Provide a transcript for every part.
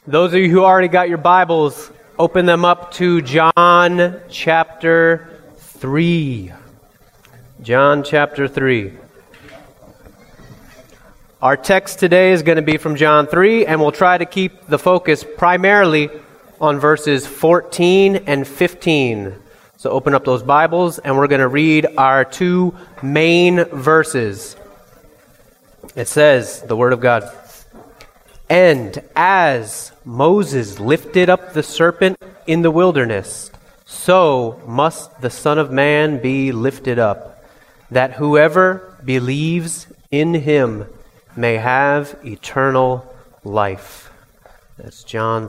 Those of you who already got your Bibles, open them up to John chapter 3. John chapter 3. Our text today is going to be from John 3, and we'll try to keep the focus primarily on verses 14 and 15. So open up those Bibles, and we're going to read our two main verses. It says, the Word of God, "And as Moses lifted up the serpent in the wilderness, so must the Son of Man be lifted up, that whoever believes in him may have eternal life." That's John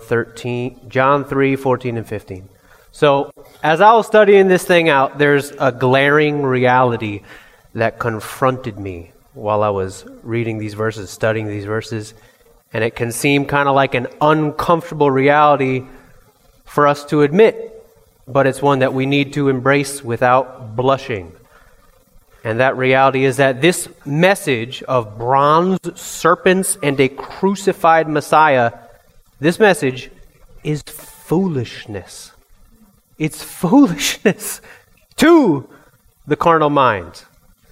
3, 14 and 15. So, as I was studying this thing out, there's a glaring reality that confronted me while I was reading these verses, studying these verses. And it can seem kind of like an uncomfortable reality for us to admit, but it's one that we need to embrace without blushing. And that reality is that this message of bronze serpents and a crucified Messiah, this message is foolishness. It's foolishness to the carnal mind.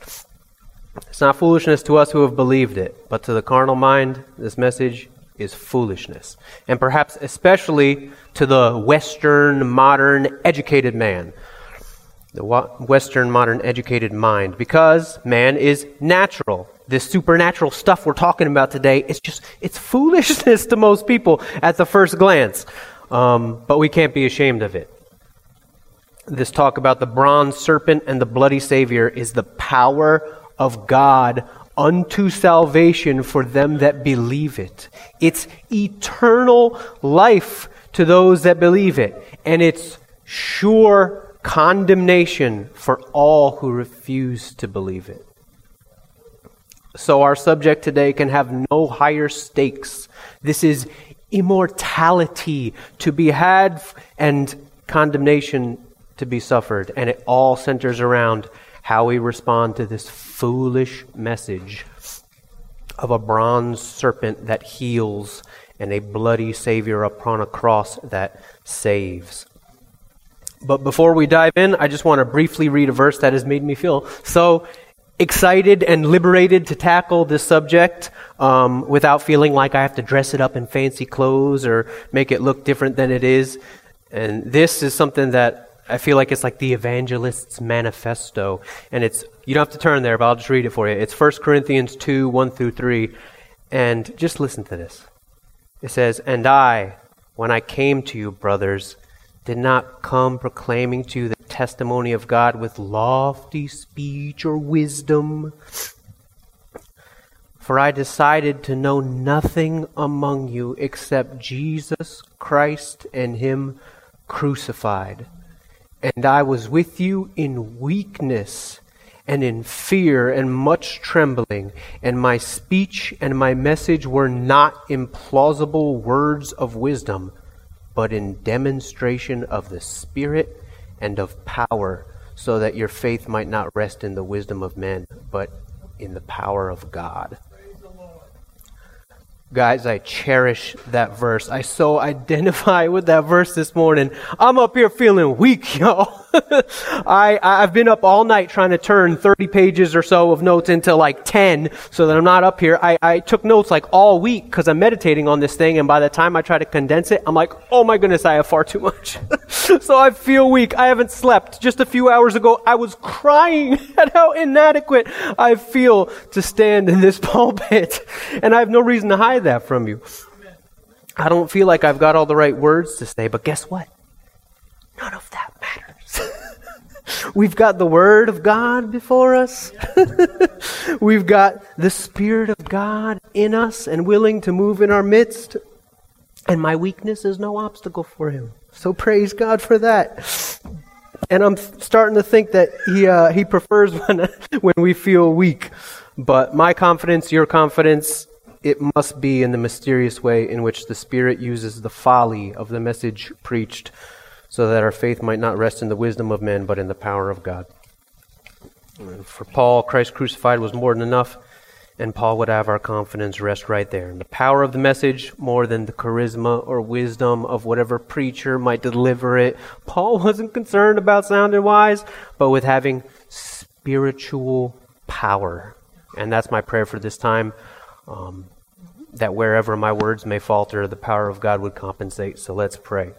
It's not foolishness to us who have believed it, but to the carnal mind, this message is foolishness. And perhaps especially to the Western, modern, educated man. The Western, modern, educated mind. Because man is natural. This supernatural stuff we're talking about today, it's foolishness to most people at the first glance. But we can't be ashamed of it. This talk about the bronze serpent and the bloody Savior is the power of God unto salvation for them that believe it. It's eternal life to those that believe it. And it's sure condemnation for all who refuse to believe it. So our subject today can have no higher stakes. This is immortality to be had and condemnation to be suffered. And it all centers around how we respond to this foolish message of a bronze serpent that heals and a bloody Savior upon a cross that saves. But before we dive in, I just want to briefly read a verse that has made me feel so excited and liberated to tackle this subject without feeling like I have to dress it up in fancy clothes or make it look different than it is. And this is something that I feel like it's like the evangelist's manifesto. And you don't have to turn there, but I'll just read it for you. It's 1 Corinthians 2, 1 through 3. And just listen to this. It says, "And I, when I came to you, brothers, did not come proclaiming to you the testimony of God with lofty speech or wisdom. For I decided to know nothing among you except Jesus Christ and Him crucified. And I was with you in weakness and in fear and much trembling, and my speech and my message were not in plausible words of wisdom, but in demonstration of the Spirit and of power, so that your faith might not rest in the wisdom of men, but in the power of God." Guys, I cherish that verse. I so identify with that verse this morning. I'm up here feeling weak, y'all. I've been up all night trying to turn 30 pages or so of notes into like 10 so that I'm not up here. I took notes like all week because I'm meditating on this thing, and by the time I try to condense it, I'm like, oh my goodness, I have far too much. So I feel weak. I haven't slept. Just a few hours ago, I was crying at how inadequate I feel to stand in this pulpit. And I have no reason to hide that from you. I don't feel like I've got all the right words to say, but guess what? None of that matters. We've got the Word of God before us. We've got the Spirit of God in us and willing to move in our midst. And my weakness is no obstacle for Him. So praise God for that. And I'm starting to think that He prefers when we feel weak. But my confidence, your confidence, it must be in the mysterious way in which the Spirit uses the folly of the message preached, so that our faith might not rest in the wisdom of men, but in the power of God. For Paul, Christ crucified was more than enough. And Paul would have our confidence rest right there in the power of the message more than the charisma or wisdom of whatever preacher might deliver it. Paul wasn't concerned about sounding wise, but with having spiritual power. And that's my prayer for this time, that wherever my words may falter, the power of God would compensate. So let's pray.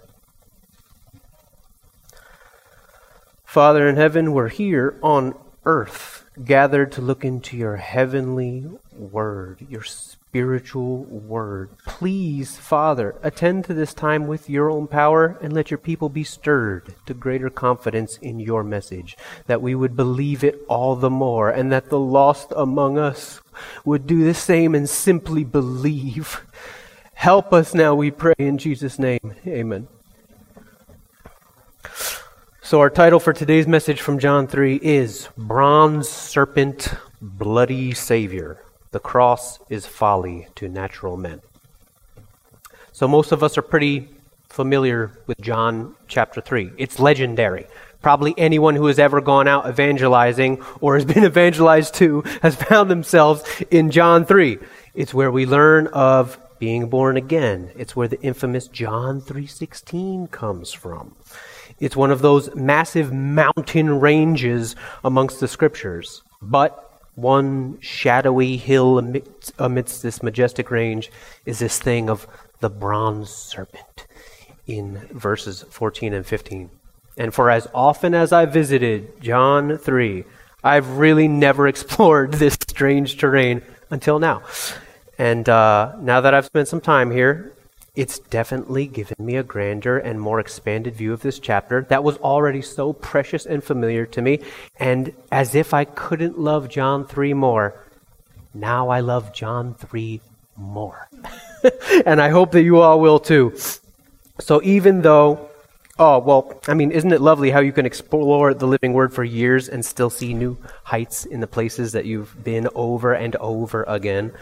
Father in heaven, we're here on earth, gathered to look into your heavenly word, your spiritual word. Please, Father, attend to this time with your own power and let your people be stirred to greater confidence in your message, that we would believe it all the more, and that the lost among us would do the same and simply believe. Help us now, we pray in Jesus' name. Amen. So our title for today's message from John 3 is Bronze Serpent, Bloody Savior. The cross is folly to natural men. So most of us are pretty familiar with John chapter 3. It's legendary. Probably anyone who has ever gone out evangelizing or has been evangelized to has found themselves in John 3. It's where we learn of being born again. It's where the infamous John 3:16 comes from. It's one of those massive mountain ranges amongst the scriptures. But one shadowy hill amidst this majestic range is this thing of the bronze serpent in verses 14 and 15. And for as often as I visited John 3, I've really never explored this strange terrain until now. And now that I've spent some time here, it's definitely given me a grander and more expanded view of this chapter that was already so precious and familiar to me. And as if I couldn't love John 3 more, now I love John 3 more. And I hope that you all will too. So even though, isn't it lovely how you can explore the living word for years and still see new heights in the places that you've been over and over again?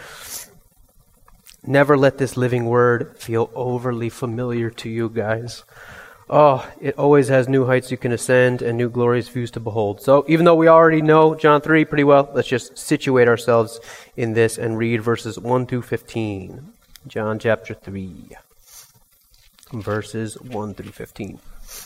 Never let this living word feel overly familiar to you guys. Oh, it always has new heights you can ascend and new glorious views to behold. So even though we already know John 3 pretty well, let's just situate ourselves in this and read verses 1 through 15. John chapter 3, verses 1 through 15.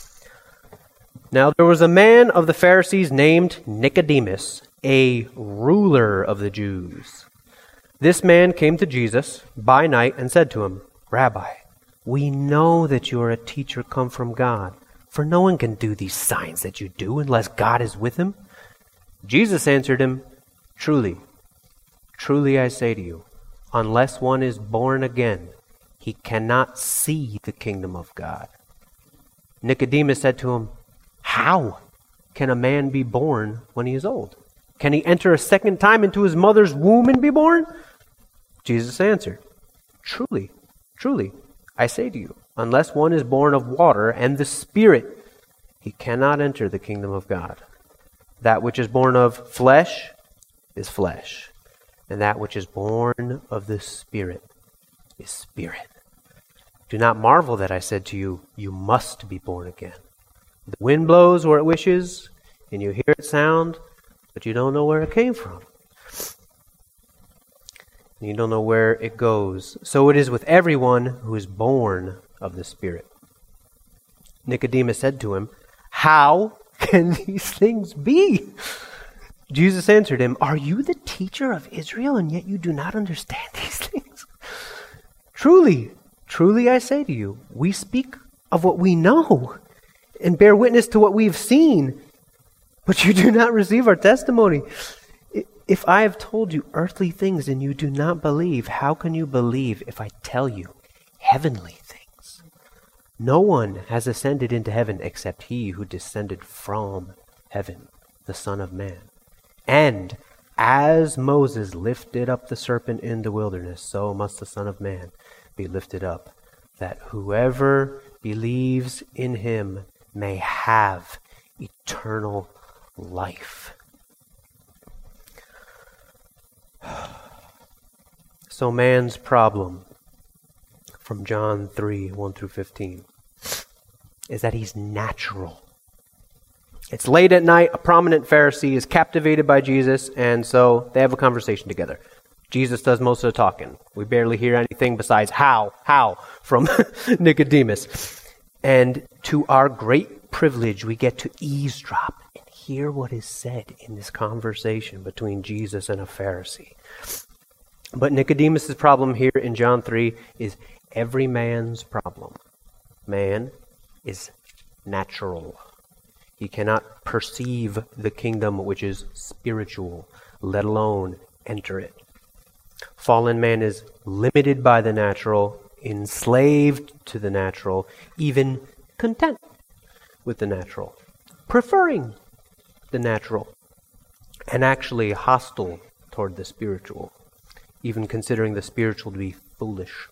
Now there was a man of the Pharisees named Nicodemus, a ruler of the Jews. This man came to Jesus by night and said to him, Rabbi, we know that you are a teacher come from God, for no one can do these signs that you do unless God is with him. Jesus answered him, Truly, truly I say to you, unless one is born again, he cannot see the kingdom of God. Nicodemus said to him, How can a man be born when he is old? Can he enter a second time into his mother's womb and be born? Jesus answered, Truly, truly, I say to you, unless one is born of water and the Spirit, he cannot enter the kingdom of God. That which is born of flesh is flesh, and that which is born of the Spirit is spirit. Do not marvel that I said to you, you must be born again. The wind blows where it wishes, and you hear its sound, but you don't know where it came from. You don't know where it goes. So it is with everyone who is born of the Spirit. Nicodemus said to him, How can these things be? Jesus answered him, Are you the teacher of Israel, and yet you do not understand these things? Truly, truly I say to you, we speak of what we know, and bear witness to what we've seen, but you do not receive our testimony. If I have told you earthly things and you do not believe, how can you believe if I tell you heavenly things? No one has ascended into heaven except he who descended from heaven, the Son of Man. And as Moses lifted up the serpent in the wilderness, so must the Son of Man be lifted up, that whoever believes in him may have eternal life. So man's problem from John 3, 1 through 15 is that he's natural. It's late at night, a prominent Pharisee is captivated by Jesus, and so they have a conversation together. Jesus does most of the talking. We barely hear anything besides how from Nicodemus. And to our great privilege, we get to eavesdrop and hear what is said in this conversation between Jesus and a Pharisee. But Nicodemus' problem here in John 3 is every man's problem. Man is natural. He cannot perceive the kingdom which is spiritual, let alone enter it. Fallen man is limited by the natural, enslaved to the natural, even content with the natural, preferring the natural, and actually hostile toward the spiritual, even considering the spiritual to be foolish.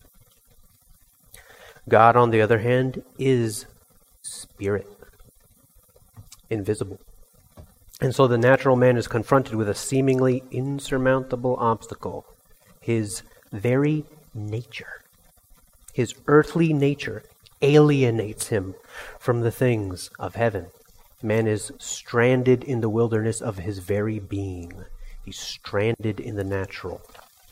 God, on the other hand, is spirit, invisible. And so the natural man is confronted with a seemingly insurmountable obstacle. His very nature, his earthly nature, alienates him from the things of heaven. Man is stranded in the wilderness of his very being. He's stranded in the natural.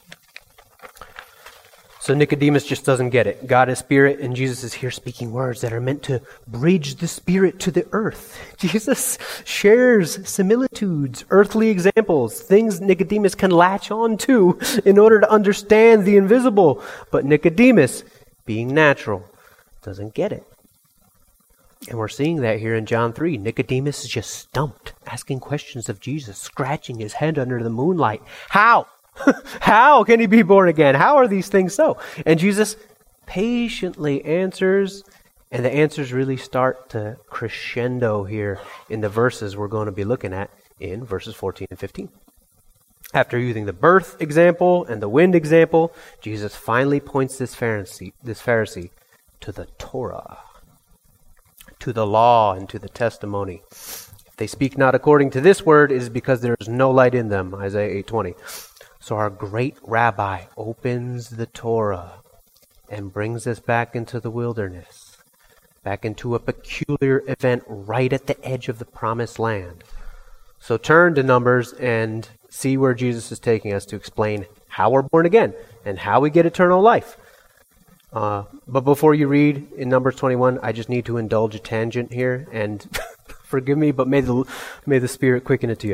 So Nicodemus just doesn't get it. God is spirit, and Jesus is here speaking words that are meant to bridge the spirit to the earth. Jesus shares similitudes, earthly examples, things Nicodemus can latch on to in order to understand the invisible. But Nicodemus, being natural, doesn't get it. And we're seeing that here in John 3. Nicodemus is just stumped, asking questions of Jesus, scratching his head under the moonlight. How? How can he be born again? How are these things so? And Jesus patiently answers, and the answers really start to crescendo here in the verses we're going to be looking at in verses 14 and 15. After using the birth example and the wind example, Jesus finally points this Pharisee to the Torah, to the law, and to the testimony. If they speak not according to this word, it is because there is no light in them, Isaiah 8:20. So our great rabbi opens the Torah and brings us back into the wilderness, back into a peculiar event right at the edge of the promised land. So turn to Numbers and see where Jesus is taking us to explain how we're born again and how we get eternal life. But before you read in Numbers 21, I just need to indulge a tangent here, and forgive me, but may the Spirit quicken it to you.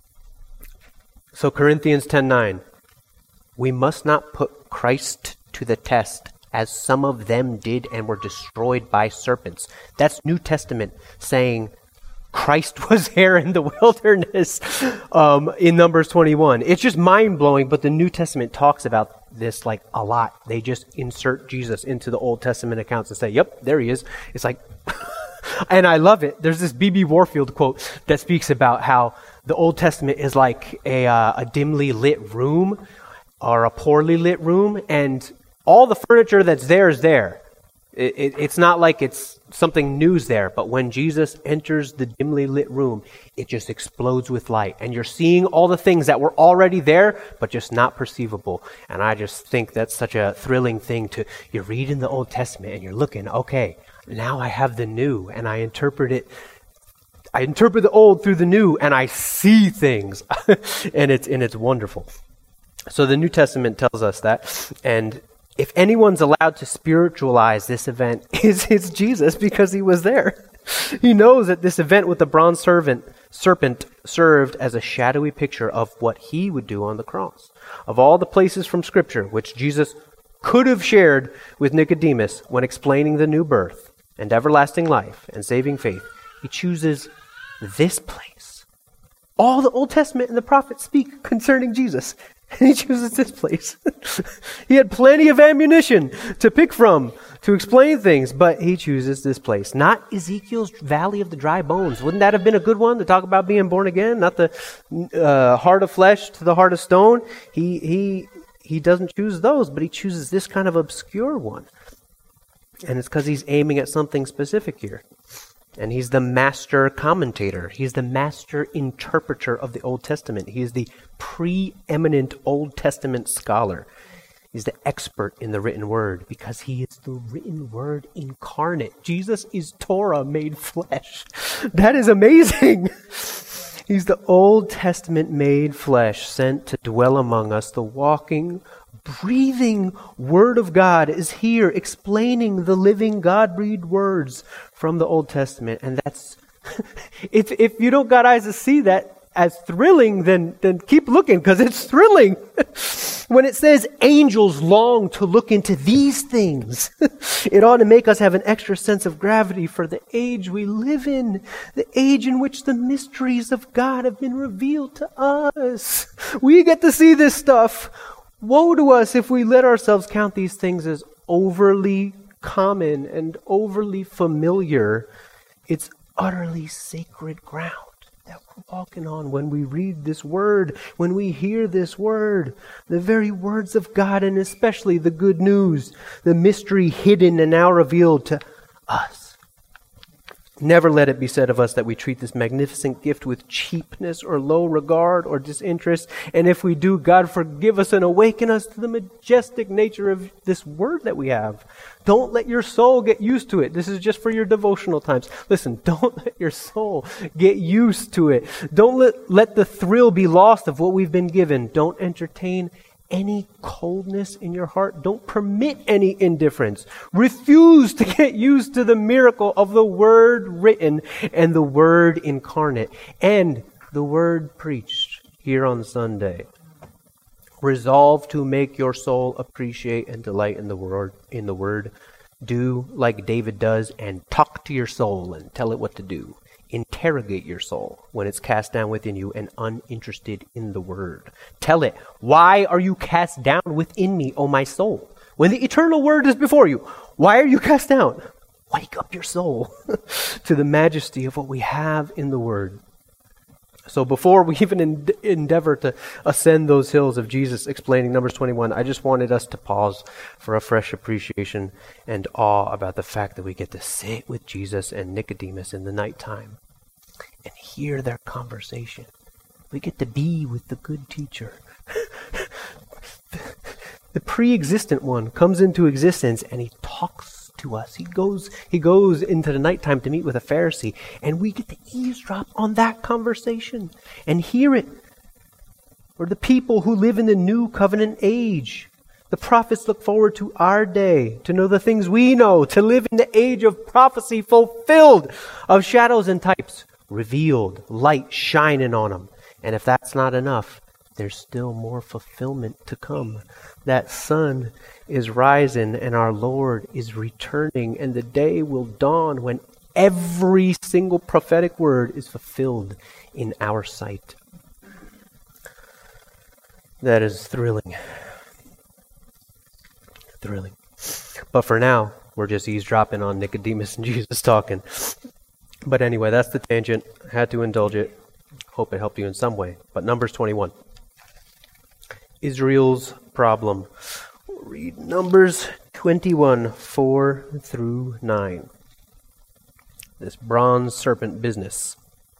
So Corinthians 10:9, we must not put Christ to the test as some of them did and were destroyed by serpents. That's New Testament saying Christ was there in the wilderness in Numbers 21. It's just mind-blowing, but the New Testament talks about this like a lot. They just insert Jesus into the Old Testament accounts and say, yep, there he is. It's like, and I love it. There's this B.B. Warfield quote that speaks about how the Old Testament is like a dimly lit room or a poorly lit room, and all the furniture that's there is there. It's not like it's something new's there, but when Jesus enters the dimly lit room, it just explodes with light, and you're seeing all the things that were already there, but just not perceivable. And I just think that's such a thrilling thing to, you read in the Old Testament and you're looking, okay, now I have the new, and I interpret the old through the new, and I see things, and it's wonderful. So the New Testament tells us that, and if anyone's allowed to spiritualize this event, it's Jesus, because he was there. He knows that this event with the bronze serpent served as a shadowy picture of what he would do on the cross. Of all the places from Scripture which Jesus could have shared with Nicodemus when explaining the new birth and everlasting life and saving faith, he chooses this place. All the Old Testament and the prophets speak concerning Jesus, and he chooses this place. He had plenty of ammunition to pick from to explain things, but he chooses this place. Not Ezekiel's Valley of the Dry Bones. Wouldn't that have been a good one to talk about being born again? Not the heart of flesh to the heart of stone. He doesn't choose those, but he chooses this kind of obscure one. And it's because he's aiming at something specific here. And he's the master commentator. He's the master interpreter of the Old Testament. He is the preeminent Old Testament scholar. He's the expert in the written word because he is the written word incarnate. Jesus is Torah made flesh. That is amazing. He's the Old Testament made flesh sent to dwell among us. The walking, breathing Word of God is here explaining the living God-breathed words from the Old Testament. And that's, if you don't got eyes to see that as thrilling, then keep looking, because it's thrilling. When it says angels long to look into these things, it ought to make us have an extra sense of gravity for the age we live in, the age in which the mysteries of God have been revealed to us. We get to see this stuff. Woe to us if we let ourselves count these things as overly common and overly familiar. It's utterly sacred ground that we're walking on when we read this word, when we hear this word, the very words of God, and especially the good news, the mystery hidden and now revealed to us. Never let it be said of us that we treat this magnificent gift with cheapness or low regard or disinterest. And if we do, God forgive us and awaken us to the majestic nature of this word that we have. Don't let your soul get used to it. This is just for your devotional times. Listen, don't let your soul get used to it. Don't let the thrill be lost of what we've been given. Don't entertain any coldness in your heart. Don't permit any indifference. Refuse to get used to the miracle of the word written and the word incarnate and the word preached here on Sunday. Resolve to make your soul appreciate and delight in the word. Do like David does and talk to your soul and tell it what to do. Interrogate your soul when it's cast down within you and uninterested in the word. Tell it, why are you cast down within me, O my soul? When the eternal word is before you, why are you cast down? Wake up your soul to the majesty of what we have in the word. So before we even endeavor to ascend those hills of Jesus explaining Numbers 21, I just wanted us to pause for a fresh appreciation and awe about the fact that we get to sit with Jesus and Nicodemus in the nighttime and hear their conversation. We get to be with the good teacher. The pre-existent one comes into existence and he talks to us. He goes into the nighttime to meet with a Pharisee, and we get to eavesdrop on that conversation and hear it. We're the people who live in the new covenant age. The prophets look forward to our day, to know the things we know, to live in the age of prophecy fulfilled, of shadows and types revealed, light shining on them. And if that's not enough, there's still more fulfillment to come. That sun is rising and our Lord is returning, and the day will dawn when every single prophetic word is fulfilled in our sight. That is thrilling. Thrilling. But for now, we're just eavesdropping on Nicodemus and Jesus talking. But anyway, that's the tangent. I had to indulge it. Hope it helped you in some way. But Numbers 21. Israel's problem. We'll read Numbers 21, 4 through 9. This bronze serpent business.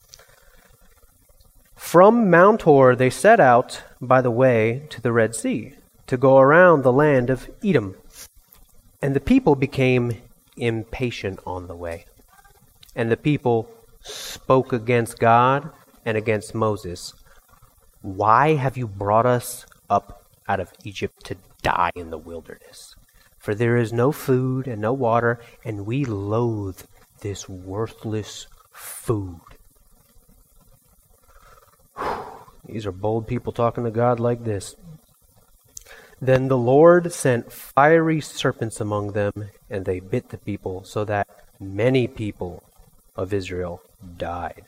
From Mount Hor they set out by the way to the Red Sea, to go around the land of Edom. And the people became impatient on the way. And the people spoke against God and against Moses. Why have you brought us up out of Egypt to die in the wilderness? For there is no food and no water, and we loathe this worthless food. These are bold people talking to God like this. Then the Lord sent fiery serpents among them, and they bit the people, so that many people of Israel died.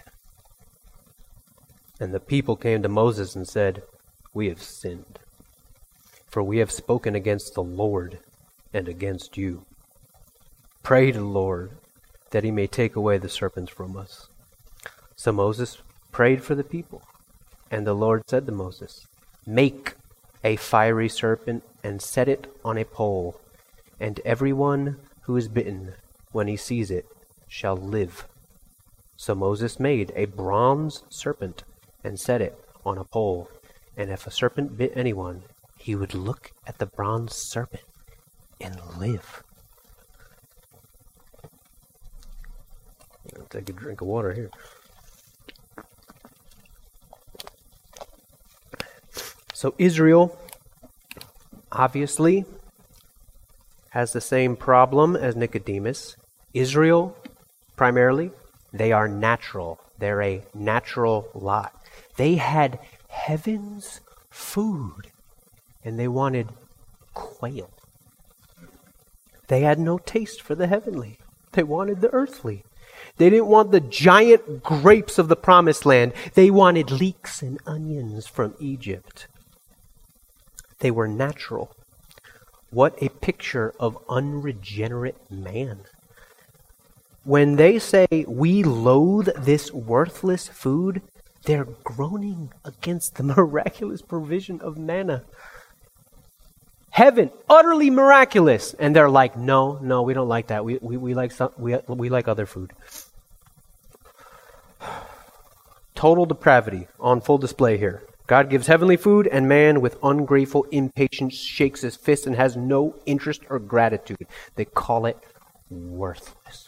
And the people came to Moses and said, we have sinned, for we have spoken against the Lord and against you. Pray to the Lord that he may take away the serpents from us. So Moses prayed for the people, and the Lord said to Moses, make a fiery serpent and set it on a pole, and everyone who is bitten, when he sees it, shall live. So Moses made a bronze serpent and set it on a pole. And if a serpent bit anyone, he would look at the bronze serpent and live. I'll take a drink of water here. So Israel obviously has the same problem as Nicodemus. Israel, primarily, they are natural. They're a natural lot. They had heaven's food, and they wanted quail. They had no taste for the heavenly. They wanted the earthly. They didn't want the giant grapes of the promised land. They wanted leeks and onions from Egypt. They were natural. What a picture of unregenerate man. When they say, we loathe this worthless food, they're groaning against the miraculous provision of manna. Heaven, utterly miraculous. And they're like, no, we don't like that. We like other food. Total depravity on full display here. God gives heavenly food, and man with ungrateful impatience shakes his fist and has no interest or gratitude. They call it worthless.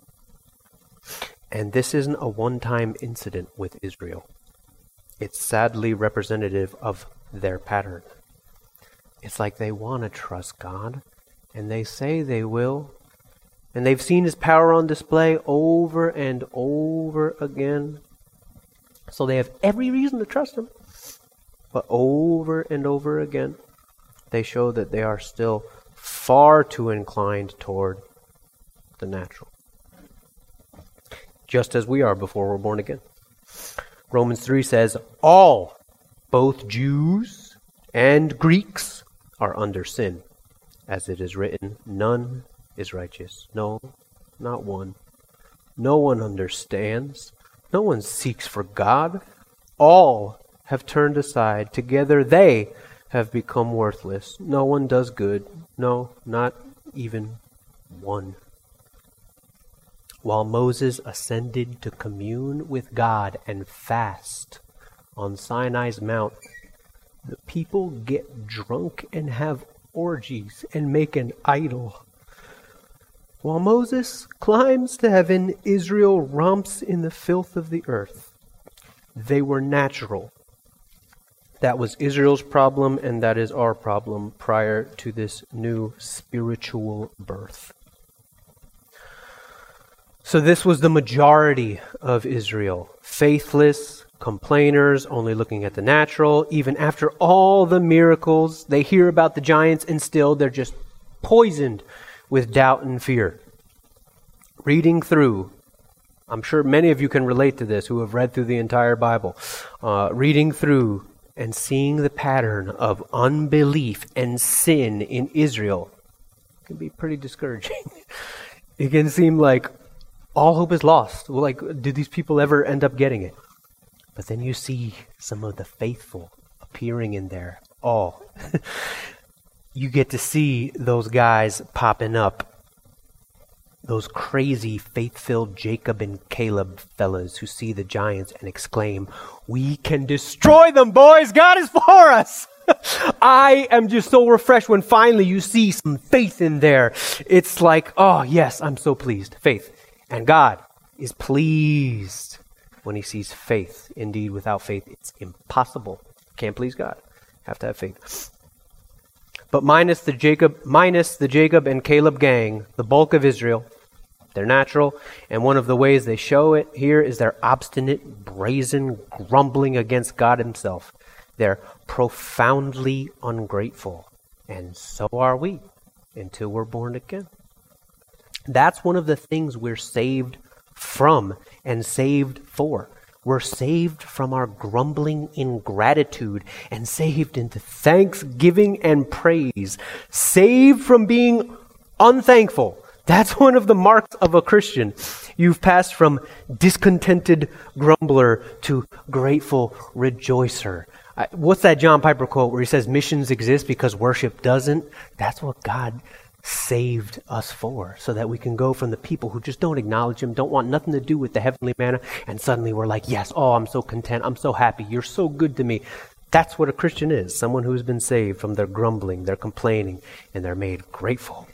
And this isn't a one-time incident with Israel. It's sadly representative of their pattern. It's like they want to trust God, and they say they will, and they've seen His power on display over and over again. So they have every reason to trust Him. But over and over again, they show that they are still far too inclined toward the natural. Just as we are before we're born again. Romans 3 says, all, both Jews and Greeks, are under sin. As it is written, none is righteous. No, not one. No one understands. No one seeks for God. All have turned aside. Together they have become worthless. No one does good. No, not even one. While Moses ascended to commune with God and fast on Sinai's mount, the people get drunk and have orgies and make an idol. While Moses climbs to heaven, Israel romps in the filth of the earth. They were natural. That was Israel's problem, and that is our problem prior to this new spiritual birth. So this was the majority of Israel. Faithless, complainers, only looking at the natural. Even after all the miracles, they hear about the giants, and still they're just poisoned with doubt and fear. Reading through, I'm sure many of you can relate to this who have read through the entire Bible. Reading through and seeing the pattern of unbelief and sin in Israel can be pretty discouraging. It can seem like all hope is lost. Well, like, do these people ever end up getting it? But then you see some of the faithful appearing in there. Oh, you get to see those guys popping up. Those crazy, faith-filled Jacob and Caleb fellas who see the giants and exclaim, we can destroy them, boys! God is for us! I am just so refreshed when finally you see some faith in there. It's like, oh yes, I'm so pleased. Faith. And God is pleased when He sees faith. Indeed, without faith, it's impossible. Can't please God. Have to have faith. But minus the Jacob and Caleb gang, the bulk of Israel, they're natural, and one of the ways they show it here is their obstinate, brazen grumbling against God Himself. They're profoundly ungrateful, and so are we until we're born again. That's one of the things we're saved from and saved for. We're saved from our grumbling ingratitude and saved into thanksgiving and praise. Saved from being unthankful. That's one of the marks of a Christian. You've passed from discontented grumbler to grateful rejoicer. What's that John Piper quote where he says missions exist because worship doesn't? That's what God saved us for, so that we can go from the people who just don't acknowledge Him, don't want nothing to do with the heavenly manna, and suddenly we're like, yes, oh, I'm so content, I'm so happy, you're so good to me. That's what a Christian is, someone who's been saved from their grumbling, their complaining, and they're made grateful.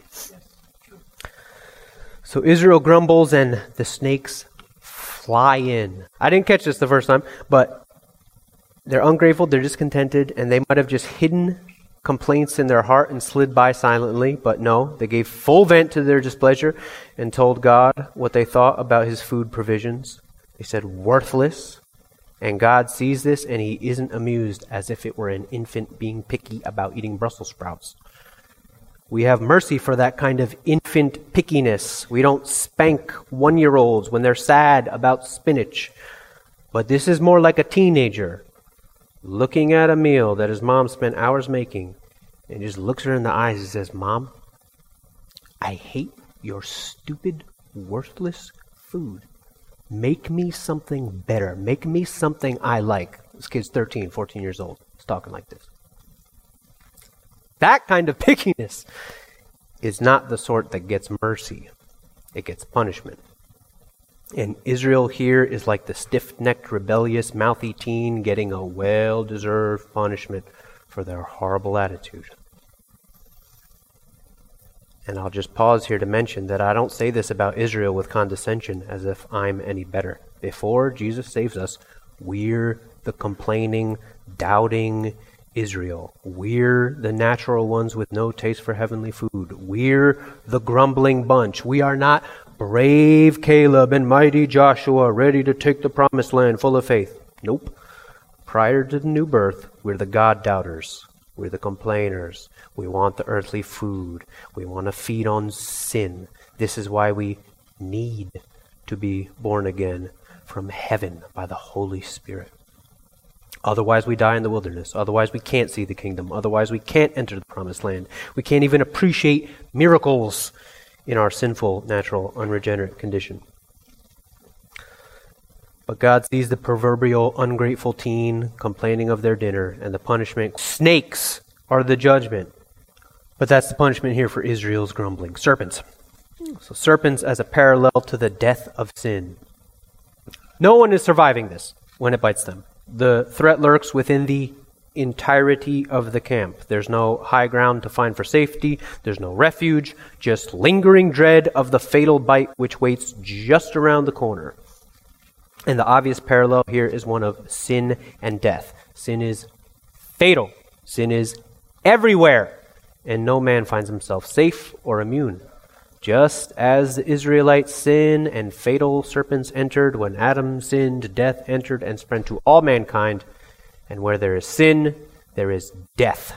So Israel grumbles and the snakes fly in. I didn't catch this the first time, but They're ungrateful, they're discontented, and they might have just hidden complaints in their heart and slid by silently, but no, they gave full vent to their displeasure and told God what they thought about his food provisions. They said, worthless, and God sees this and he isn't amused as if it were an infant being picky about eating Brussels sprouts. We have mercy for that kind of infant pickiness. We don't spank 1-year-olds when they're sad about spinach. But this is more like a teenager looking at a meal that his mom spent hours making and just looks her in the eyes and says, Mom, I hate your stupid, worthless food. Make me something better. Make me something I like. This kid's 13, 14 years old. He's talking like this. That kind of pickiness is not the sort that gets mercy. It gets punishment. And Israel here is like the stiff-necked, rebellious, mouthy teen getting a well-deserved punishment for their horrible attitude. And I'll just pause here to mention that I don't say this about Israel with condescension as if I'm any better. Before Jesus saves us, we're the complaining, doubting Israel. We're the natural ones with no taste for heavenly food. We're the grumbling bunch. We are not brave Caleb and mighty Joshua ready to take the promised land full of faith. Nope. Prior to the new birth, we're the God doubters. We're the complainers. We want the earthly food. We want to feed on sin. This is why we need to be born again from heaven by the Holy Spirit. Otherwise, we die in the wilderness. Otherwise, we can't see the kingdom. Otherwise, we can't enter the promised land. We can't even appreciate miracles in our sinful, natural, unregenerate condition. But God sees the proverbial ungrateful teen complaining of their dinner and the punishment. Snakes are the judgment. But that's the punishment here for Israel's grumbling. Serpents. So serpents as a parallel to the death of sin. No one is surviving this when it bites them. The threat lurks within the entirety of the camp. There's no high ground to find for safety. There's no refuge. Just lingering dread of the fatal bite which waits just around the corner. And the obvious parallel here is one of sin and death. Sin is fatal. Sin is everywhere. And no man finds himself safe or immune. Just as the Israelites' sin and fatal serpents entered when Adam sinned, death entered and spread to all mankind. And where there is sin, there is death.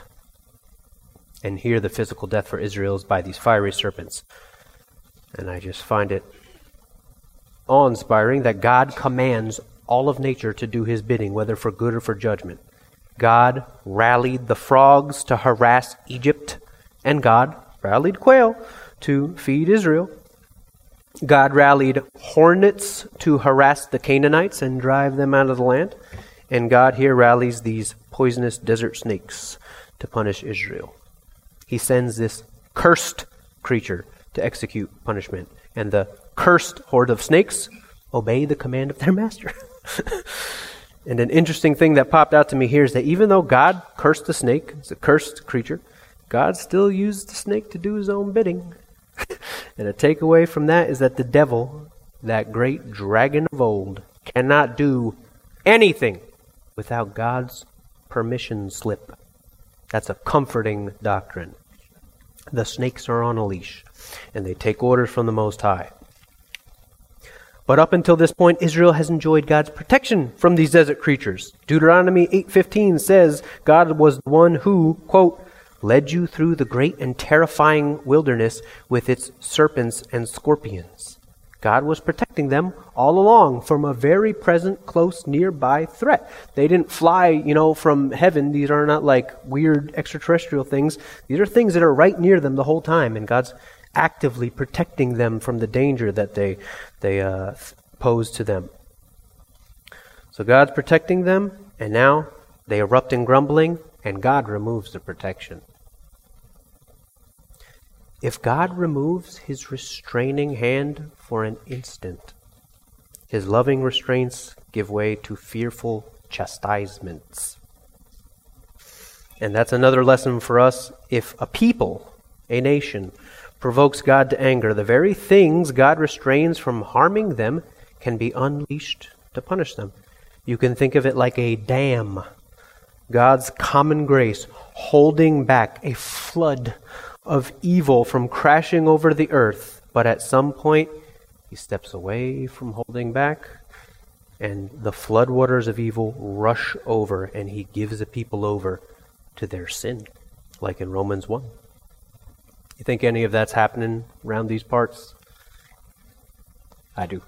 And here the physical death for Israel is by these fiery serpents. And I just find it awe-inspiring that God commands all of nature to do his bidding, whether for good or for judgment. God rallied the frogs to harass Egypt, and God rallied quail to feed Israel. God rallied hornets to harass the Canaanites and drive them out of the land. And God here rallies these poisonous desert snakes to punish Israel. He sends this cursed creature to execute punishment. And the cursed horde of snakes obey the command of their master. And an interesting thing that popped out to me here is that even though God cursed the snake, it's a cursed creature, God still used the snake to do his own bidding. And a takeaway from that is that the devil, that great dragon of old, cannot do anything without God's permission slip. That's a comforting doctrine. The snakes are on a leash, and they take orders from the Most High. But up until this point, Israel has enjoyed God's protection from these desert creatures. Deuteronomy 8:15 says God was the one who, quote, led you through the great and terrifying wilderness with its serpents and scorpions. God was protecting them all along from a very present, close, nearby threat. They didn't fly, from heaven. These are not like weird extraterrestrial things. These are things that are right near them the whole time, and God's actively protecting them from the danger that they pose to them. So God's protecting them, and now they erupt in grumbling, and God removes the protection. If God removes his restraining hand for an instant, his loving restraints give way to fearful chastisements. And that's another lesson for us. If a people, a nation, provokes God to anger, the very things God restrains from harming them can be unleashed to punish them. You can think of it like a dam God's common grace holding back a flood of evil from crashing over the earth. But at some point, he steps away from holding back, and the floodwaters of evil rush over, and he gives the people over to their sin, like in Romans 1. You think any of that's happening around these parts? I do.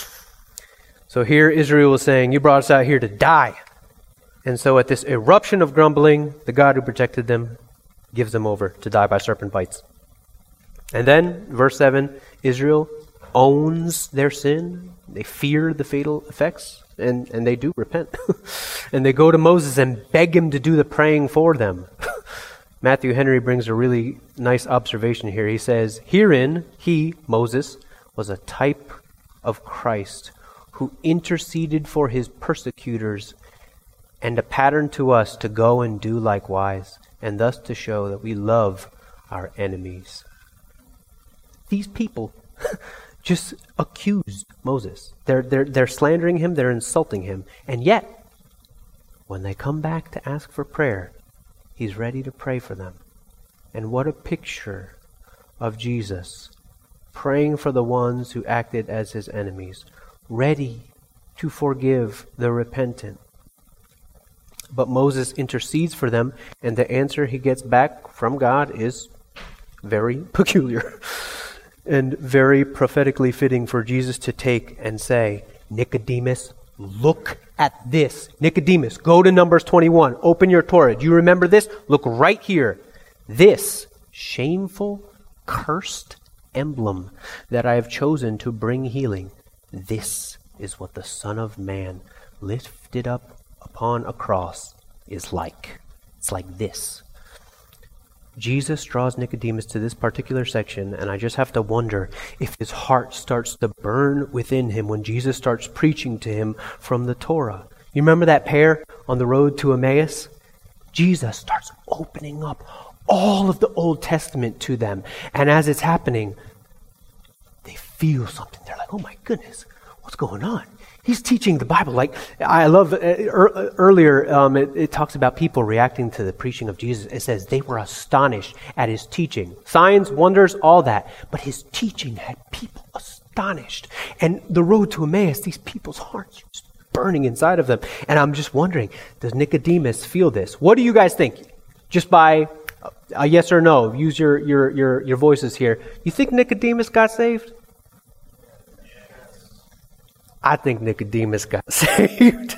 So here Israel is saying, you brought us out here to die. And so at this eruption of grumbling, the God who protected them gives them over to die by serpent bites. And then, verse 7, Israel owns their sin. They fear the fatal effects, and they do repent. And they go to Moses and beg him to do the praying for them. Matthew Henry brings a really nice observation here. He says, herein, he, Moses, was a type of Christ who interceded for his persecutors and a pattern to us to go and do likewise, and thus to show that we love our enemies. These people just accused Moses. They're slandering him, they're insulting him, and yet, when they come back to ask for prayer, he's ready to pray for them. And what a picture of Jesus praying for the ones who acted as his enemies, ready to forgive the repentant. But Moses intercedes for them, and the answer he gets back from God is very peculiar and very prophetically fitting for Jesus to take and say, Nicodemus, look at this. Nicodemus, go to Numbers 21. Open your Torah. Do you remember this? Look right here. This shameful, cursed emblem that I have chosen to bring healing. This is what the Son of Man lifted up upon a cross is like. It's like this. Jesus draws Nicodemus to this particular section, and I just have to wonder if his heart starts to burn within him when Jesus starts preaching to him from the Torah. You remember that pair on the road to Emmaus? Jesus starts opening up all of the Old Testament to them, and as it's happening, they feel something. They're like, oh my goodness, what's going on? He's teaching the Bible. Like, I love earlier, it talks about people reacting to the preaching of Jesus. It says they were astonished at his teaching. Signs, wonders, all that. But his teaching had people astonished. And the road to Emmaus, these people's hearts are just burning inside of them. And I'm just wondering, does Nicodemus feel this? What do you guys think? Just by a yes or no, use your voices here. You think Nicodemus got saved? I think Nicodemus got saved.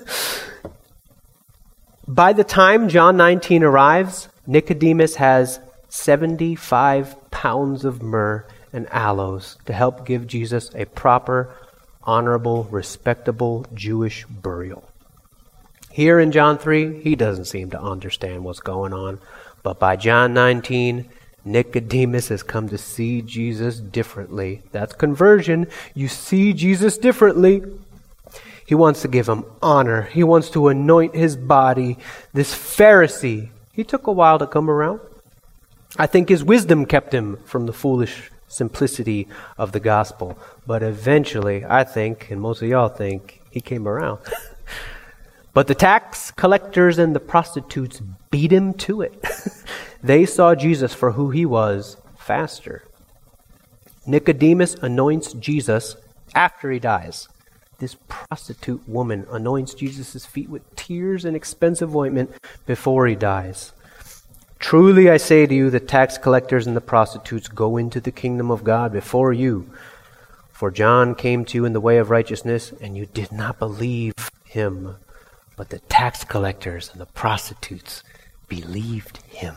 By the time John 19 arrives, Nicodemus has 75 pounds of myrrh and aloes to help give Jesus a proper, honorable, respectable Jewish burial. Here in John 3, he doesn't seem to understand what's going on. But by John 19, Nicodemus has come to see Jesus differently. That's conversion. You see Jesus differently. He wants to give him honor. He wants to anoint his body. This Pharisee, he took a while to come around. I think his wisdom kept him from the foolish simplicity of the gospel. But eventually, I think, and most of y'all think, he came around. But the tax collectors and the prostitutes beat him to it. They saw Jesus for who he was faster. Nicodemus anoints Jesus after he dies. This prostitute woman anoints Jesus' feet with tears and expensive ointment before he dies. Truly I say to you, the tax collectors and the prostitutes go into the kingdom of God before you. For John came to you in the way of righteousness, and you did not believe him. But the tax collectors and the prostitutes believed him.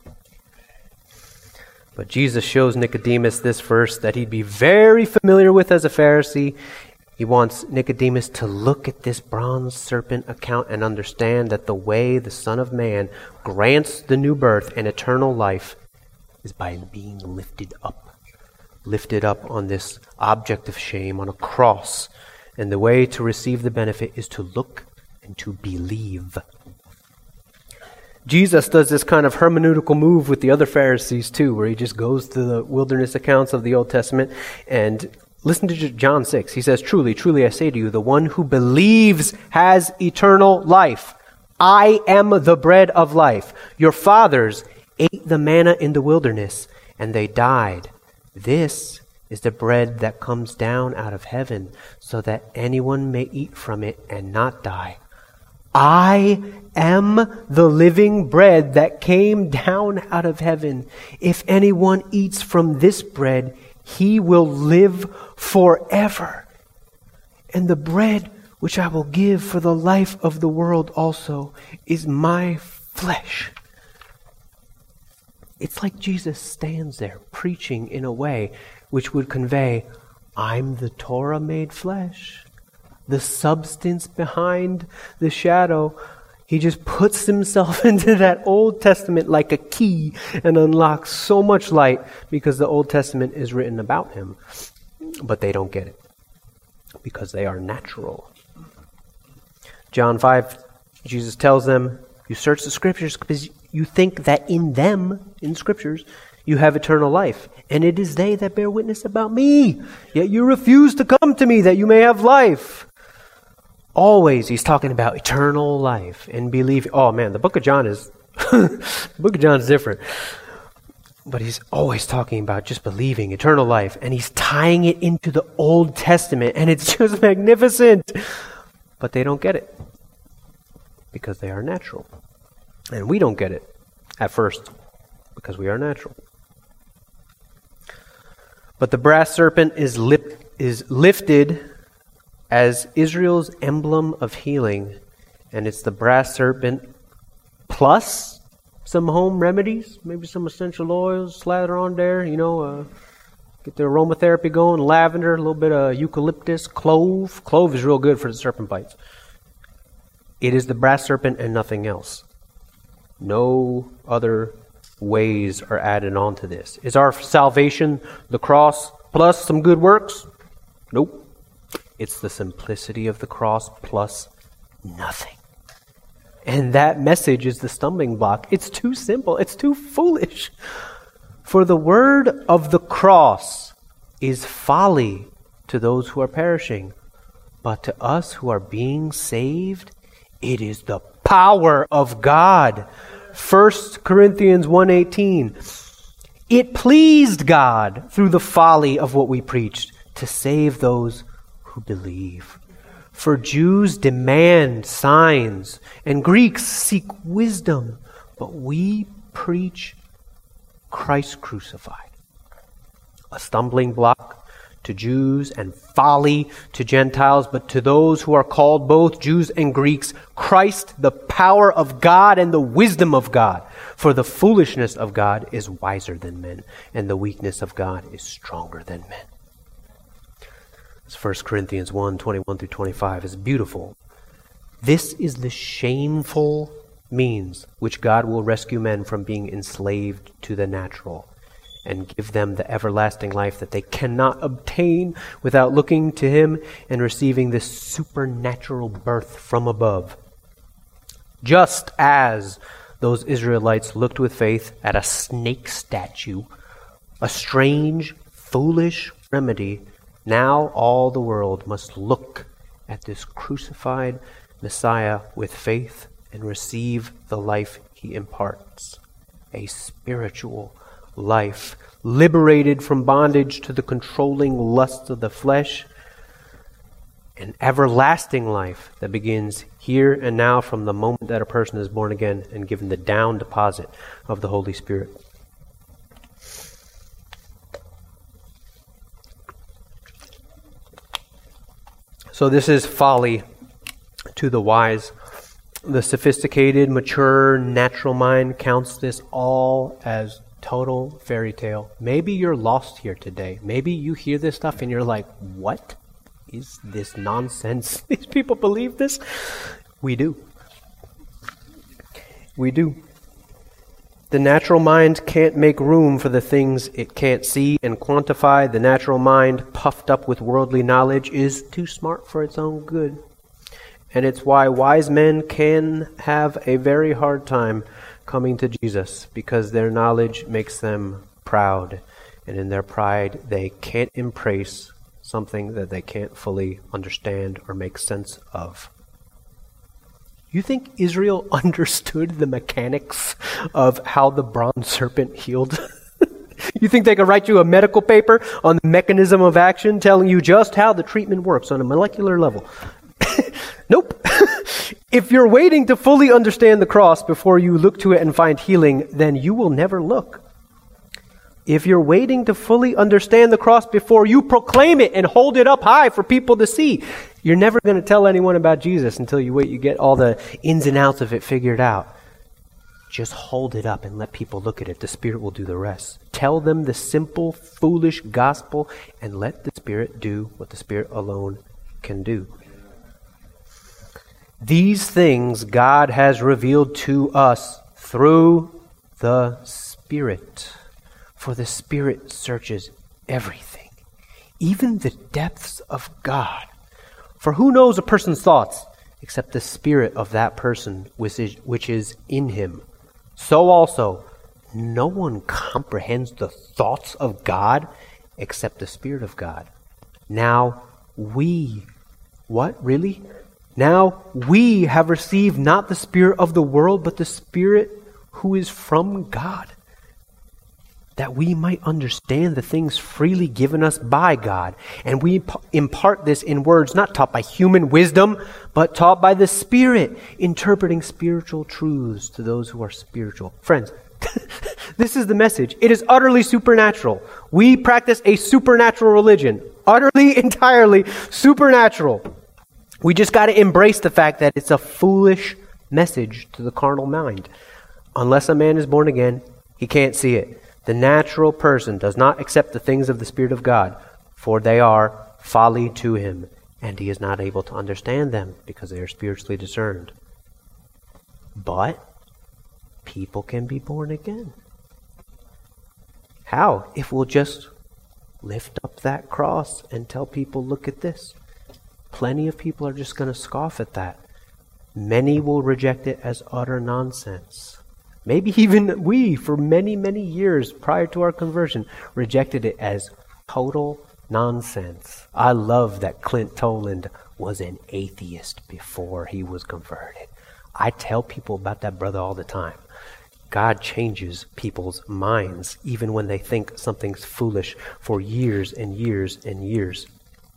But Jesus shows Nicodemus this verse that he'd be very familiar with as a Pharisee. He wants Nicodemus to look at this bronze serpent account and understand that the way the Son of Man grants the new birth and eternal life is by being lifted up on this object of shame, on a cross. And the way to receive the benefit is to look and to believe. Jesus does this kind of hermeneutical move with the other Pharisees too, where he just goes to the wilderness accounts of the Old Testament. And listen to John 6. He says, truly, truly, I say to you, the one who believes has eternal life. I am the bread of life. Your fathers ate the manna in the wilderness, and they died. This is the bread that comes down out of heaven, so that anyone may eat from it and not die. I am the living bread that came down out of heaven. If anyone eats from this bread, he will live forever. And the bread which I will give for the life of the world also is my flesh. It's like Jesus stands there preaching in a way which would convey, I'm the Torah made flesh. The substance behind the shadow. He just puts himself into that Old Testament like a key and unlocks so much light because the Old Testament is written about him. But they don't get it because they are natural. John 5, Jesus tells them, you search the scriptures because you think that in them, in scriptures, you have eternal life. And it is they that bear witness about me. Yet you refuse to come to me that you may have life. Always he's talking about eternal life and belief. Oh man, the book of John is the book of John is different. But he's always talking about just believing eternal life. And he's tying it into the Old Testament. And it's just magnificent. But they don't get it. Because they are natural. And we don't get it at first. Because we are natural. But the brass serpent is lifted as Israel's emblem of healing. And it's the brass serpent plus some home remedies, maybe some essential oils, slather on there, get the aromatherapy going, lavender, a little bit of eucalyptus, clove. Clove is real good for the serpent bites. It is the brass serpent and nothing else. No other ways are added on to this. Is our salvation the cross plus some good works? Nope. It's the simplicity of the cross plus nothing. And that message is the stumbling block. It's too simple. It's too foolish. For the word of the cross is folly to those who are perishing. But to us who are being saved, it is the power of God. 1 Corinthians 1:18. It pleased God through the folly of what we preached to save those who believe. For Jews demand signs, and Greeks seek wisdom, but we preach Christ crucified. A stumbling block to Jews and folly to Gentiles, but to those who are called both Jews and Greeks, Christ, the power of God and the wisdom of God. For the foolishness of God is wiser than men, and the weakness of God is stronger than men. It's 1 Corinthians 1:21-25 is beautiful. This is the shameful means which God will rescue men from being enslaved to the natural and give them the everlasting life that they cannot obtain without looking to Him and receiving this supernatural birth from above. Just as those Israelites looked with faith at a snake statue, a strange, foolish remedy, now all the world must look at this crucified Messiah with faith and receive the life He imparts. A spiritual life, liberated from bondage to the controlling lusts of the flesh, an everlasting life that begins here and now from the moment that a person is born again and given the down deposit of the Holy Spirit. So this is folly to the wise. The sophisticated, mature, natural mind counts this all as total fairy tale. Maybe you're lost here today. Maybe you hear this stuff and you're like, what is this nonsense? These people believe this? We do. We do. The natural mind can't make room for the things it can't see and quantify. The natural mind, puffed up with worldly knowledge, is too smart for its own good. And it's why wise men can have a very hard time coming to Jesus, because their knowledge makes them proud. And in their pride, they can't embrace something that they can't fully understand or make sense of. You think Israel understood the mechanics of how the bronze serpent healed? You think they could write you a medical paper on the mechanism of action telling you just how the treatment works on a molecular level? Nope. If you're waiting to fully understand the cross before you look to it and find healing, then you will never look. If you're waiting to fully understand the cross before you proclaim it and hold it up high for people to see, you're never going to tell anyone about Jesus until you get all the ins and outs of it figured out. Just hold it up and let people look at it. The Spirit will do the rest. Tell them the simple, foolish gospel and let the Spirit do what the Spirit alone can do. These things God has revealed to us through the Spirit. For the Spirit searches everything, even the depths of God. For who knows a person's thoughts except the spirit of that person which is in him? So also, no one comprehends the thoughts of God except the Spirit of God. Now we have received not the spirit of the world, but the Spirit who is from God, that we might understand the things freely given us by God. And we impart this in words not taught by human wisdom, but taught by the Spirit, interpreting spiritual truths to those who are spiritual. Friends, this is the message. It is utterly supernatural. We practice a supernatural religion. Utterly, entirely supernatural. We just got to embrace the fact that it's a foolish message to the carnal mind. Unless a man is born again, he can't see it. The natural person does not accept the things of the Spirit of God, for they are folly to him, and he is not able to understand them because they are spiritually discerned. But people can be born again. How? If we'll just lift up that cross and tell people, look at this. Plenty of people are just going to scoff at that. Many will reject it as utter nonsense. Maybe even we, for many, many years prior to our conversion, rejected it as total nonsense. I love that Clint Toland was an atheist before he was converted. I tell people about that brother all the time. God changes people's minds, even when they think something's foolish, for years and years and years.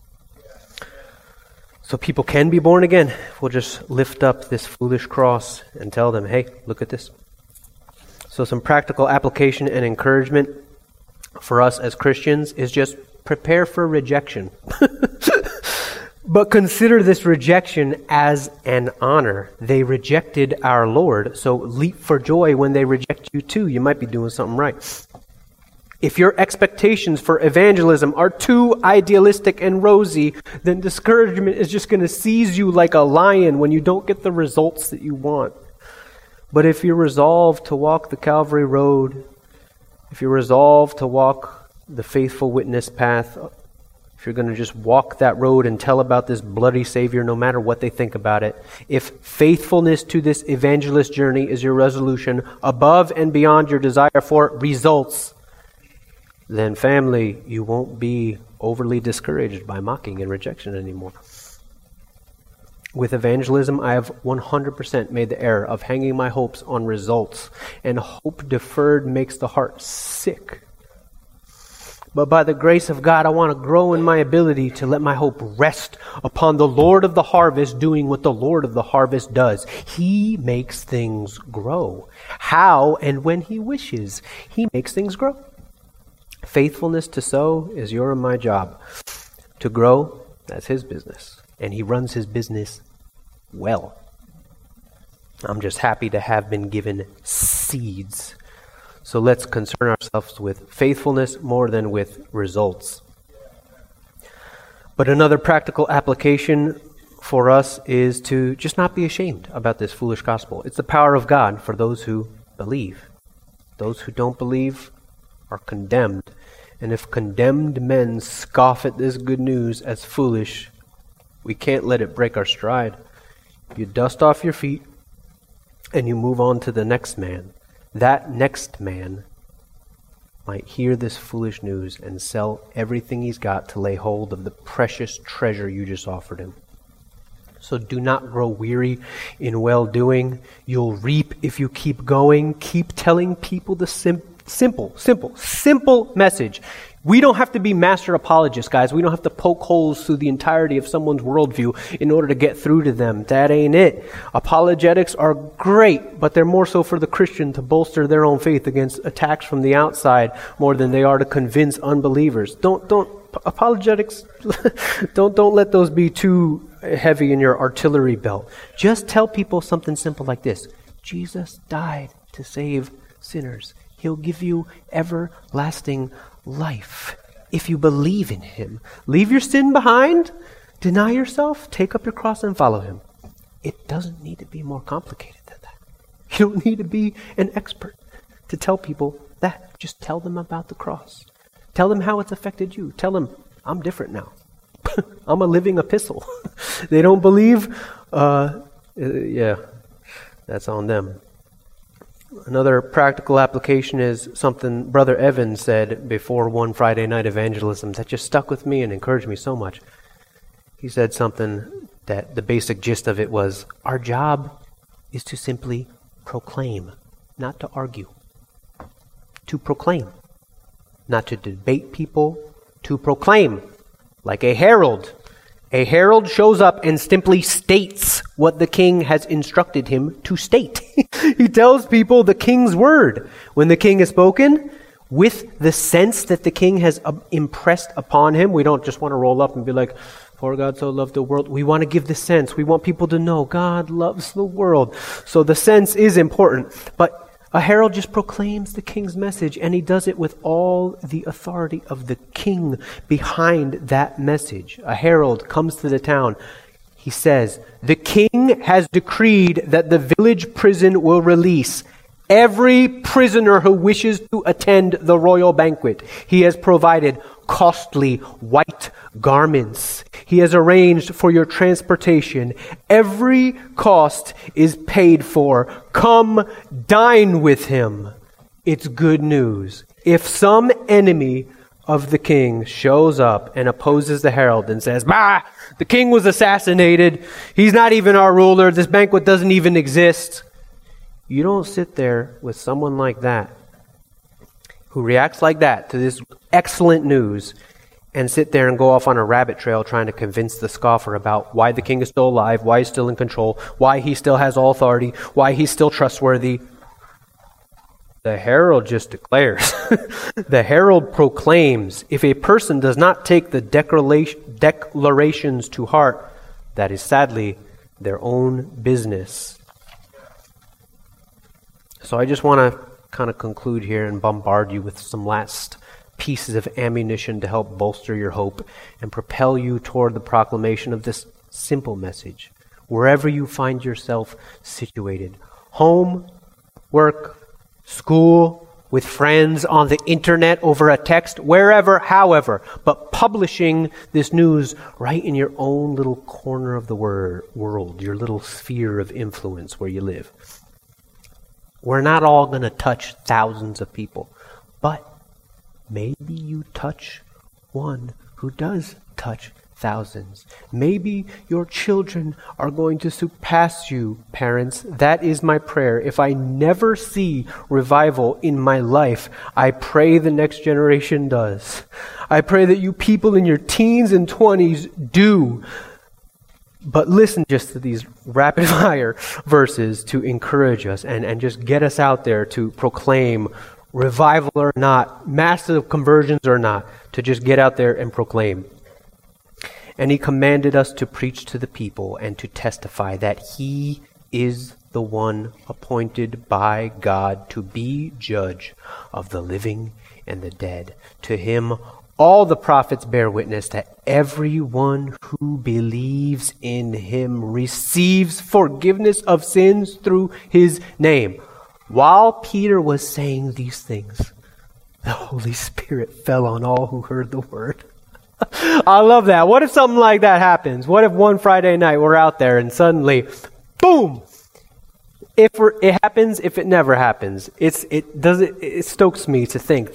So people can be born again. We'll just lift up this foolish cross and tell them, hey, look at this. So some practical application and encouragement for us as Christians is just prepare for rejection. But consider this rejection as an honor. They rejected our Lord, so leap for joy when they reject you too. You might be doing something right. If your expectations for evangelism are too idealistic and rosy, then discouragement is just going to seize you like a lion when you don't get the results that you want. But if you're resolved to walk the Calvary Road, if you're resolved to walk the faithful witness path, if you're going to just walk that road and tell about this bloody Savior no matter what they think about it, if faithfulness to this evangelist journey is your resolution above and beyond your desire for results, then family, you won't be overly discouraged by mocking and rejection anymore. With evangelism, I have 100% made the error of hanging my hopes on results, and hope deferred makes the heart sick. But by the grace of God, I want to grow in my ability to let my hope rest upon the Lord of the harvest doing what the Lord of the harvest does. He makes things grow. How and when He wishes, He makes things grow. Faithfulness to sow is your and my job. To grow, that's His business. And He runs His business well. I'm just happy to have been given seeds. So let's concern ourselves with faithfulness more than with results. But another practical application for us is to just not be ashamed about this foolish gospel. It's the power of God for those who believe. Those who don't believe are condemned. And if condemned men scoff at this good news as foolish, we can't let it break our stride. You dust off your feet and you move on to the next man. That next man might hear this foolish news and sell everything he's got to lay hold of the precious treasure you just offered him. So do not grow weary in well-doing. You'll reap if you keep going. Keep telling people the simple message. We don't have to be master apologists, guys. We don't have to poke holes through the entirety of someone's worldview in order to get through to them. That ain't it. Apologetics are great, but they're more so for the Christian to bolster their own faith against attacks from the outside more than they are to convince unbelievers. Apologetics, don't let those be too heavy in your artillery belt. Just tell people something simple like this. Jesus died to save sinners. He'll give you everlasting life if you believe in him. Leave your sin behind, deny yourself, take up your cross and follow him. It doesn't need to be more complicated than that. You don't need to be an expert to tell people that. Just tell them about the cross. Tell them how it's affected you. Tell them, I'm different now. I'm a living epistle. They don't believe? Yeah, that's on them. Another practical application is something Brother Evans said before one Friday night evangelism that just stuck with me and encouraged me so much. He said something that the basic gist of it was, our job is to simply proclaim, not to argue. To proclaim. Not to debate people, to proclaim. Like a herald. A herald shows up and simply states what the king has instructed him to state. He tells people the king's word. When the king has spoken, with the sense that the king has impressed upon him, we don't just want to roll up and be like, for God so loved the world. We want to give the sense. We want people to know God loves the world. So the sense is important. But a herald just proclaims the king's message, and he does it with all the authority of the king behind that message. A herald comes to the town. He says, the king has decreed that the village prison will release every prisoner who wishes to attend the royal banquet. He has provided costly white garments. He has arranged for your transportation. Every cost is paid for. Come dine with him. It's good news. If some enemy of the king shows up and opposes the herald and says, "Bah, the king was assassinated. He's not even our ruler. This banquet doesn't even exist." You don't sit there with someone like that who reacts like that to this excellent news and sit there and go off on a rabbit trail trying to convince the scoffer about why the king is still alive, why he's still in control, why he still has all authority, why he's still trustworthy. The herald just declares. The herald proclaims. If a person does not take the declarations to heart, that is sadly their own business. So I just want to kind of conclude here and bombard you with some last pieces of ammunition to help bolster your hope and propel you toward the proclamation of this simple message, wherever you find yourself situated. Home, work, school, with friends, on the internet, over a text, wherever, however, but publishing this news right in your own little corner of the world, your little sphere of influence where you live. We're not all going to touch thousands of people, but maybe you touch one who does touch thousands. Maybe your children are going to surpass you, parents. That is my prayer. If I never see revival in my life, I pray the next generation does. I pray that you people in your teens and 20s do. But listen just to these rapid fire verses to encourage us and just get us out there to proclaim, revival or not, massive conversions or not, to just get out there and proclaim. And he commanded us to preach to the people and to testify that he is the one appointed by God to be judge of the living and the dead. To him all the prophets bear witness that everyone who believes in him receives forgiveness of sins through his name. While Peter was saying these things, the Holy Spirit fell on all who heard the word. I love that. What if something like that happens? What if one Friday night we're out there and suddenly, boom! If it happens, if it never happens, it stokes me to think that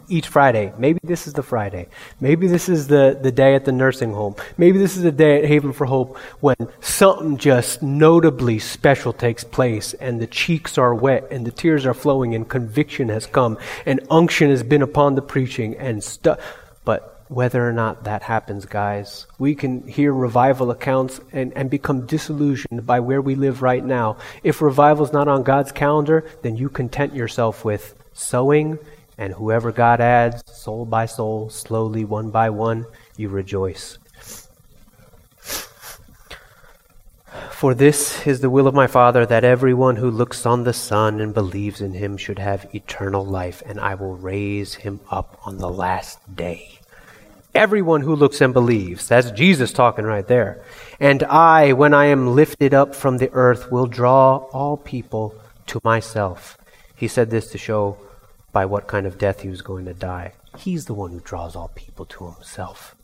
each Friday. Maybe this is the Friday. Maybe this is the day at the nursing home. Maybe this is the day at Haven for Hope when something just notably special takes place and the cheeks are wet and the tears are flowing and conviction has come and unction has been upon the preaching and stuff. But whether or not that happens, guys, we can hear revival accounts and become disillusioned by where we live right now. If revival's not on God's calendar, then you content yourself with sowing, and whoever God adds, soul by soul, slowly, one by one, you rejoice. For this is the will of my Father, that everyone who looks on the Son and believes in him should have eternal life, and I will raise him up on the last day. Everyone who looks and believes. That's Jesus talking right there. And I, when I am lifted up from the earth, will draw all people to myself. He said this to show by what kind of death he was going to die. He's the one who draws all people to himself.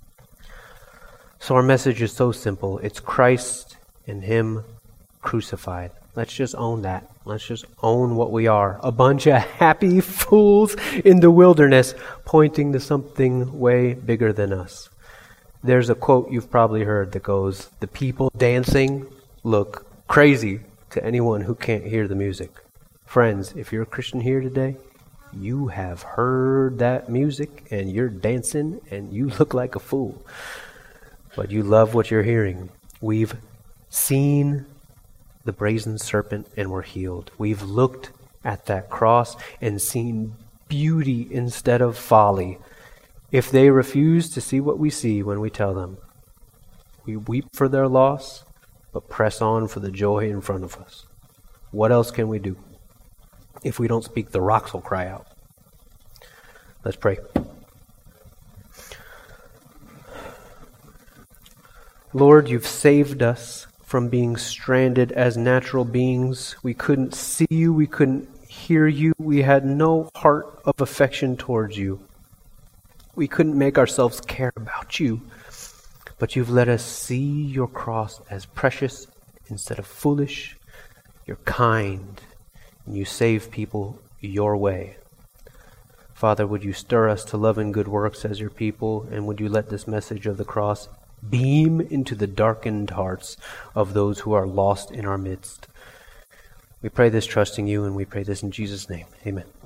So our message is so simple. It's Christ and him crucified. Let's just own that. Let's just own what we are. A bunch of happy fools in the wilderness pointing to something way bigger than us. There's a quote you've probably heard that goes, "The people dancing look crazy to anyone who can't hear the music." Friends, if you're a Christian here today, you have heard that music and you're dancing and you look like a fool. But you love what you're hearing. We've seen the brazen serpent and we're healed. We've looked at that cross and seen beauty instead of folly. If they refuse to see what we see when we tell them, we weep for their loss, but press on for the joy in front of us. What else can we do? If we don't speak, the rocks will cry out. Let's pray. Lord, you've saved us from being stranded as natural beings. We couldn't see you, we couldn't hear you, we had no heart of affection towards you. We couldn't make ourselves care about you, but you've let us see your cross as precious instead of foolish. You're kind, and you save people your way. Father, would you stir us to love and good works as your people, and would you let this message of the cross beam into the darkened hearts of those who are lost in our midst. We pray this trusting you, and we pray this in Jesus' name. Amen.